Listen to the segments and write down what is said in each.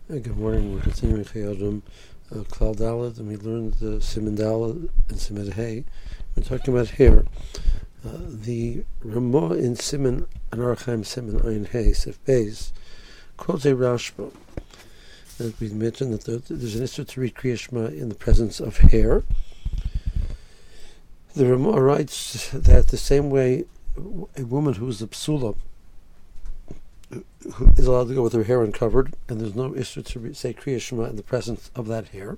Good morning. We're continuing Chayadam Klal Daled, and we learned the Siman Daled and Siman Hey. We're talking about hair. The Ramah in Siman Anarchaim Siman Ayin Hey Sif Beis quotes a Rashba that we mentioned that there's an issue to read Kriya Shema in the presence of hair. The Ramah writes that the same way a woman who is a psula who is allowed to go with her hair uncovered, and there's no issue to say Kriya Shema in the presence of that hair.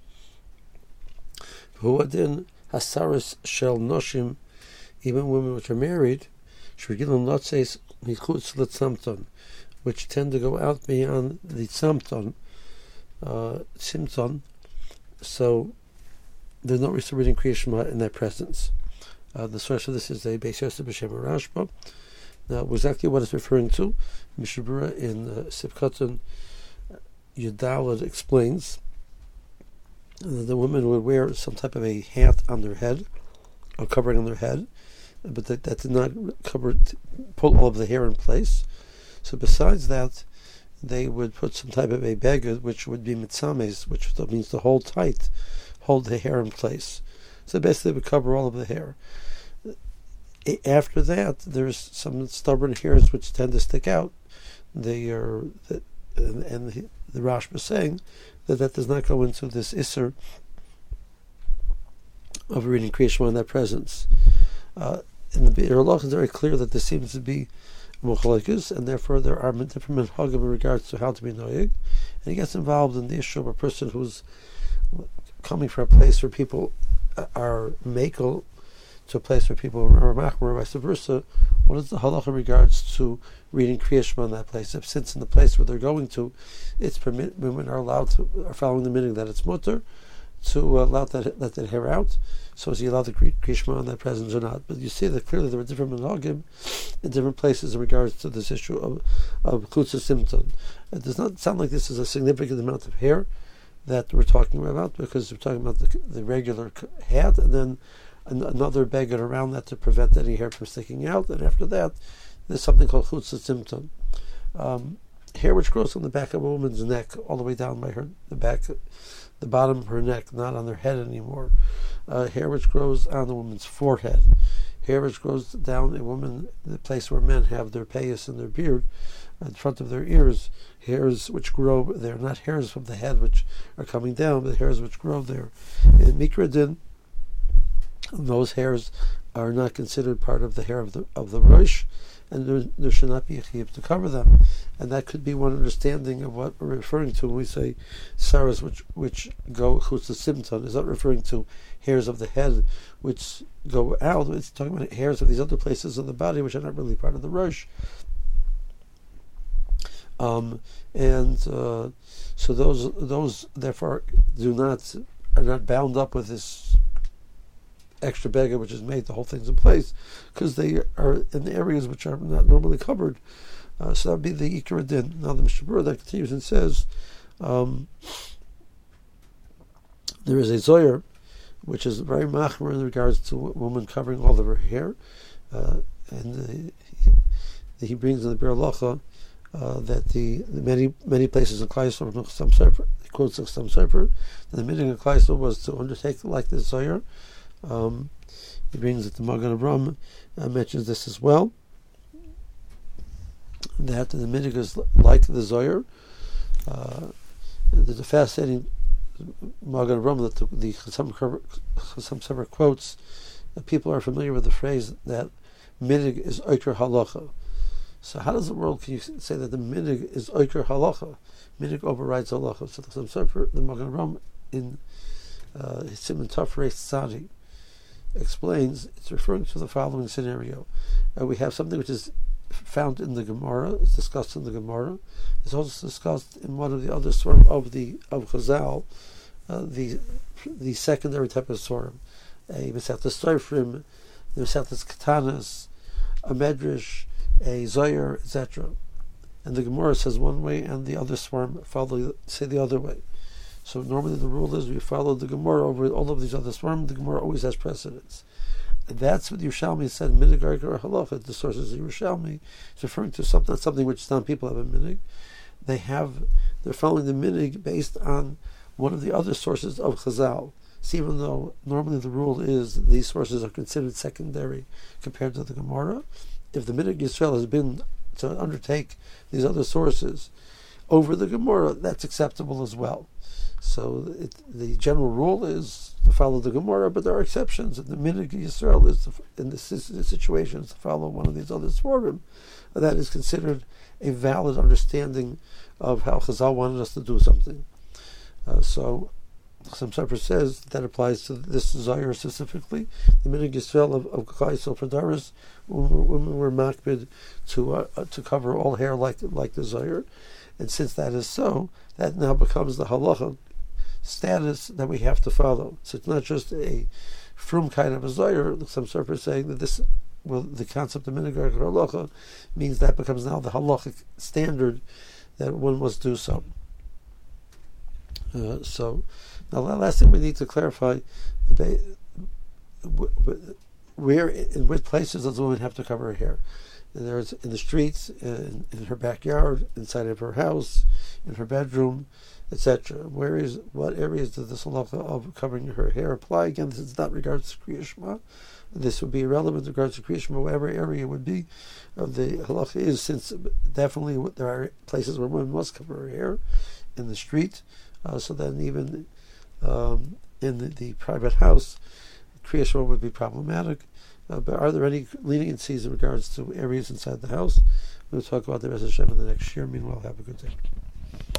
Huadin hasaris shel noshim, even women which are married, shvigilin lotzeis michutz letzamton, which tend to go out beyond the tzamton, simton. So there's no issue reading Kriya Shema in that presence. The source of this is a Beis Yosef b'Shem Rashba. Now, exactly what it's referring to, Mishnah Berurah in Sivkatan Yudalad explains that the women would wear some type of a hat on their head, or covering on their head, but that did not pull all of the hair in place. So besides that, they would put some type of a beged, which would be mitzames, which means to hold tight, hold the hair in place. So basically, they would cover all of the hair. After that, there's some stubborn hairs which tend to stick out. They are, and the Rashba is saying that does not go into this isser of reading Kriya Shema in that presence. In the Be'er Halach, it's very clear that there seems to be muchalikus, and therefore there are different minhagim in regards to how to be noyeg. And he gets involved in the issue of a person who's coming from a place where people are makel to a place where people are machmer, or vice versa. What is the halach in regards to reading Kriya Shema in that place? If since in the place where they're going to, it's women are allowed to, are following the meaning that it's mutter to let that hair out. So is he allowed to read Kriya Shema in that presence or not? But you see that clearly there are different minhagim in different places in regards to this issue of klutza simton. It does not sound like this is a significant amount of hair that we're talking about, because we're talking about the regular hat, and then another beged around that to prevent any hair from sticking out, and after that there's something called chutza simton, hair which grows on the back of a woman's neck all the way down by the bottom of her neck, not on their head anymore. Hair which grows on the woman's forehead, hair which grows down the place where men have their payas and their beard, in front of their ears, hairs which grow there, not hairs from the head which are coming down, but hairs which grow there. In Mikra Din, those hairs are not considered part of the hair of the Rosh, and there should not be a chiyuv to cover them. And that could be one understanding of what we're referring to when we say saras which go chutz simton. Is not referring to hairs of the head which go out. It's talking about hairs of these other places of the body which are not really part of the Rosh. So those therefore are not bound up with this extra beged which is made. The whole thing's in place because they are in the areas which are not normally covered. So that would be the Ikar Din. Now the Mishnah Berurah that continues and says there is a zoyer which is very machmer in regards to a woman covering all of her hair, and he brings in the Be'er Halacha that the many places in Klal Yisrael, some sefer, he quotes some sefer, that the meaning of Klal Yisrael was to undertake like this zoyer. He brings it to Magen Avraham, mentions this as well, that the minig is like the zoyer. There's a fascinating Magen Avraham that the Chassam Sofer quotes that people are familiar with the phrase that minig is oker halacha. So how does the world can you say that the minig is oker halacha? Minig overrides halacha. So the Chassam Sofer, the Magen Avraham in his Siman Tafreis Tzadi explains it's referring to the following scenario. We have something which is found in the Gemara. It's discussed in the Gemara. It's also discussed in one of the other swarm of Chazal, the secondary type of swarm, a Mesechtes Sofrim, the Mesechtes Ketanas, a Medrash, a Zoyer, etc. And the Gemara says one way, and the other swarm say the other way. So normally the rule is we follow the Gemara over all of these other swarm. The Gemara always has precedence. And that's what Yerushalmi said, minig or halacha. The source is Yerushalmi. It's referring to something which some people have a minig. they're following the minig based on one of the other sources of Chazal. So even though normally the rule is these sources are considered secondary compared to the Gemara, if the minig Yisrael has been to undertake these other sources over the Gemara, that's acceptable as well. So the general rule is to follow the Gemara, but there are exceptions. And the minig Yisrael is in this situation to follow one of these other Svarim. That is considered a valid understanding of how Chazal wanted us to do something. So some Sefer says that applies to this Zayir specifically. The minig Yisrael of Kaisel Padaris, when we're makbid to cover all hair like the Zayir. And since that is so, that now becomes the halacha status that we have to follow. So it's not just a frum kind of a Zayir. Some Sefer is saying that the concept of minig halacha means that becomes now the halachic standard that one must do so. So now the last thing we need to clarify, where in which places does a woman have to cover her hair? And there's in the streets, in her backyard, inside of her house, in her bedroom, etc. What areas does this halacha of covering her hair apply? Again, this is not regards to Kriya Shema. This would be irrelevant in regards to Kriya Shema, whatever area would be of the halacha is, since definitely there are places where women must cover her hair in the street. So then even in the private house, Kriya Shema would be problematic. But are there any leniencies in regards to areas inside the house? We'll talk about the rest of Hashem in the next year. Meanwhile, have a good day.